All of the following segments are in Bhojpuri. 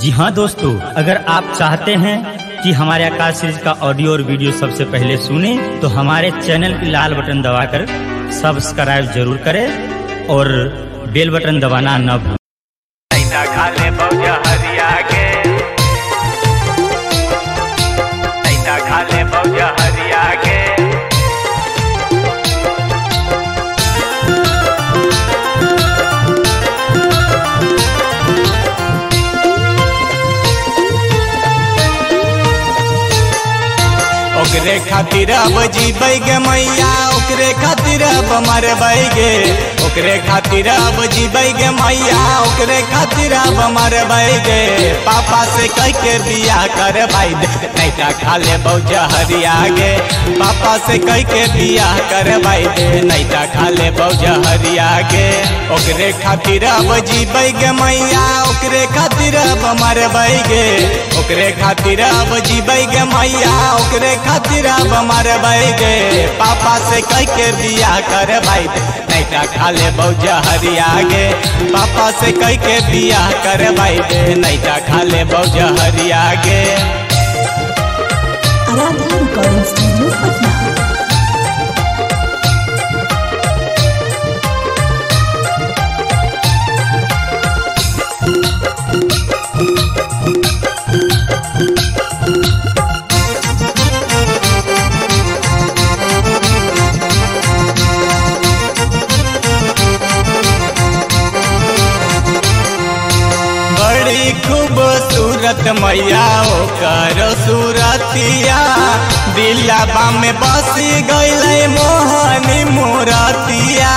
जी हाँ दोस्तों, अगर आप चाहते हैं कि हमारे आकाश सीरीज का ऑडियो और वीडियो सबसे पहले सुने तो हमारे चैनल की लाल बटन दबाकर सब्सक्राइब जरूर करें और बेल बटन दबाना न भूलें। ओकरे खातिर अब जीबै गे मैया, ओकरे खातिर अब मरबै गे, ओकरे खातिर अब जीबै गे मैया, ओकरे खातिर अब मरबै गे। पापा से कह के बियाह करबै दे, नहीं तो खा लेबौ जहरिया गे। पापा से कह के बियाह करबै दे, नहीं तो खा लेबौ जहरिया गे। ओकरे खातिर अब जीबै गे मैया, ओकरे खातिर अब मरबै गे, ओकरे खातिर अब जीबै गे मैया, ओकरे खातिर अब मरबै गे। पापा से कह के बियाह करबै दे, नहीं तो खा लेबौ जहरिया गे। पापा से कह के बियाह करबै दे, नहीं तो खा लेबौ जहरिया गे। Aradhana recording studio Patna. खूबसूरत मैया ओकर सूरतिया, दिलवा में बसी गईले मोहनी मूरतिया।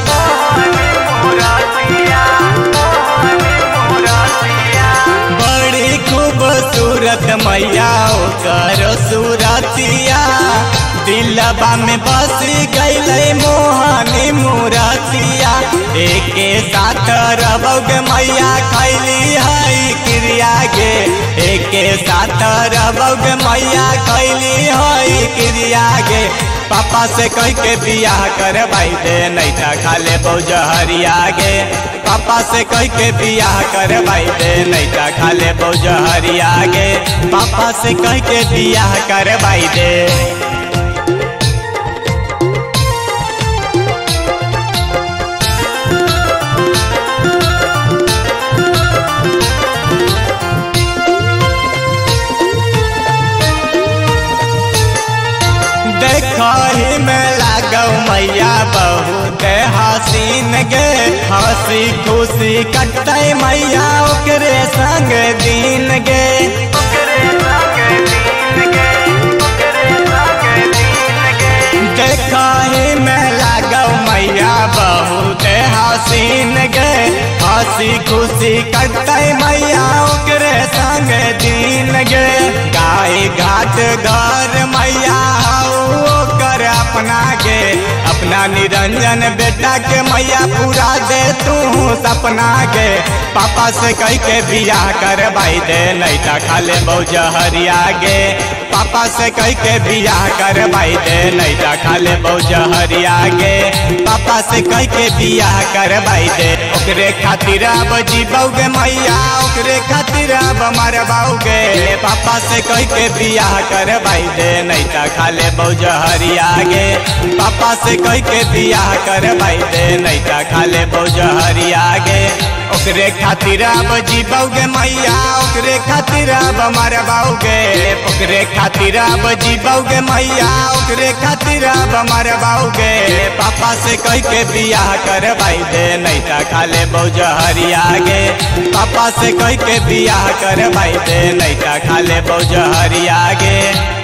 बड़ी खूबसूरत मैया ओकर सूरतिया, दिलवा में बसी गईले मोहनी मूरतिया। एके साथ रबौग मैया खैली है क्रिया गे, एके साथ रबौग मैया खैली है क्रिया गे। पापा से कह के बियाह करबै दे, नहीं तो खा लेबौ जहरिया गे। पापा से कह के बियाह करबै दे, नहीं तो खा लेबौ जहरिया गे। पापा से कह के बियाह करबै दे। देखही में लागौ मैया बहुत हसीन गे, हंसी खुशी कटै मैया ओकरे संग दिन गे। देखही में लागौ मैया बहुत हसीन गे, हंसी खुशी कटै मैया ओकरे संग दिन गे। गाय घाट घर मैया कर अपना गे, अपना निरंजन बेटा के मैया पूरा दे तू सपना गे। पापा से कह के बियाह करबै दे, नहीं तो खा लेबौ जहरिया गे। पापा से कह के बियाह करबै दे, नहीं तो खा लेबौ जहरिया गे। पापा से कह के बियाह करबै दे। ओकरे खातिर अब जीबौ गे मैया, ओकरे खातिर अब मरबौ गे। पापा से कह के बियाह करबै दे, नहीं तो खा लेबौ जहरिया गे। पापा से कह के बियाह करबै दे, नहीं तो खा लेबौ जहरिया गे। ओकरे खातिर अब जीबौ गे मैया, ओकरे खातिर अब मरबौ गे। ओकरे खातिर अब जीबौ गे मैया, ओकरे खातिर अब मरबौ गे। पापा से कह के बियाह करबै दे, नहीं तो खा लेबौ जहरिया गे। पापा से कह के बियाह करबै दे, नहीं तो खा लेबौ जहरिया गे।